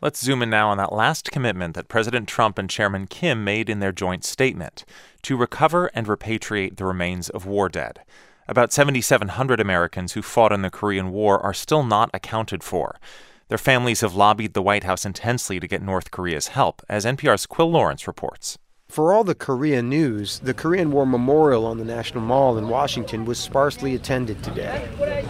Let's zoom in now on that last commitment that President Trump and Chairman Kim made in their joint statement to recover and repatriate the remains of war dead. About 7,700 Americans who fought in the Korean War are still not accounted for. Their families have lobbied the White House intensely to get North Korea's help, as NPR's Quill Lawrence reports. For all the Korean news, the Korean War Memorial on the National Mall in Washington was sparsely attended today.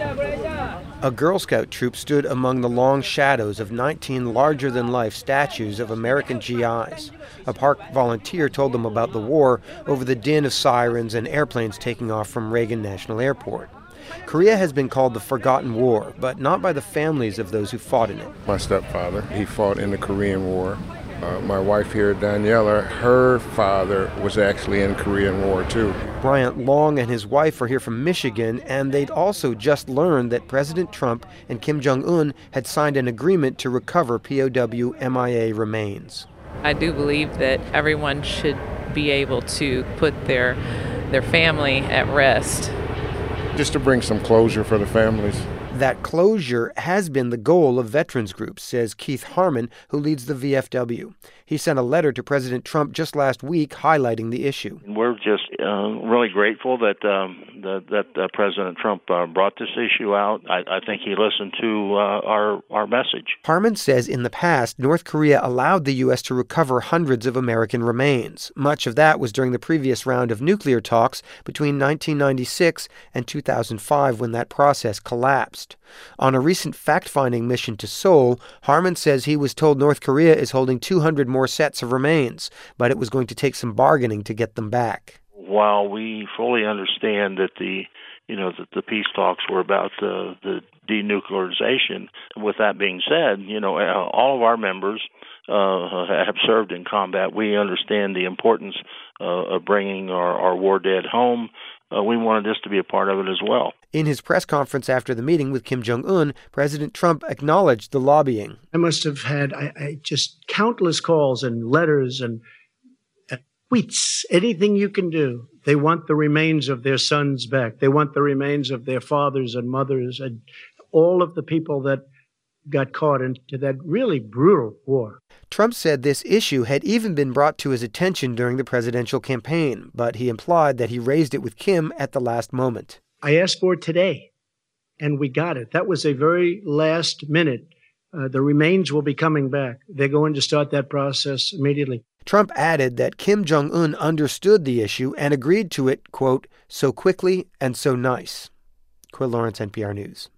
A Girl Scout troop stood among the long shadows of 19 larger-than-life statues of American GIs. A park volunteer told them about the war over the din of sirens and airplanes taking off from Reagan National Airport. Korea has been called the Forgotten War, but not by the families of those who fought in it. My stepfather, he fought in the Korean War. My wife here, Daniela, her father was actually in the Korean War, too. Bryant Long and his wife are here from Michigan, and they'd also just learned that President Trump and Kim Jong-un had signed an agreement to recover POW MIA remains. I do believe that everyone should be able to put their family at rest. Just to bring some closure for the families. That closure has been the goal of veterans groups, says Keith Harmon, who leads the VFW. He sent a letter to President Trump just last week highlighting the issue. We're just really grateful that President Trump brought this issue out. I think he listened to our message. Harmon says in the past, North Korea allowed the U.S. to recover hundreds of American remains. Much of that was during the previous round of nuclear talks between 1996 and 2005 when that process collapsed. On a recent fact-finding mission to Seoul, Harmon says he was told North Korea is holding 200 more sets of remains, but it was going to take some bargaining to get them back. While we fully understand that the peace talks were about the denuclearization, with that being said, all of our members have served in combat. We understand the importance of bringing our war dead home. We wanted this to be a part of it as well. In his press conference after the meeting with Kim Jong-un, President Trump acknowledged the lobbying. I must have had just countless calls and letters and tweets, anything you can do. They want the remains of their sons back. They want the remains of their fathers and mothers and all of the people that got caught into that really brutal war. Trump said this issue had even been brought to his attention during the presidential campaign, but he implied that he raised it with Kim at the last moment. I asked for it today, and we got it. That was a very last minute. The remains will be coming back. They're going to start that process immediately. Trump added that Kim Jong-un understood the issue and agreed to it, quote, so quickly and so nice. Quill Lawrence, NPR News.